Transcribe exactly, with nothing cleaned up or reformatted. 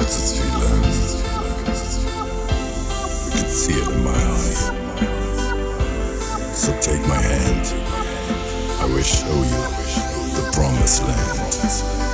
What's this feeling? You can see it in my eyes. So take my hand. I will show you the promised land.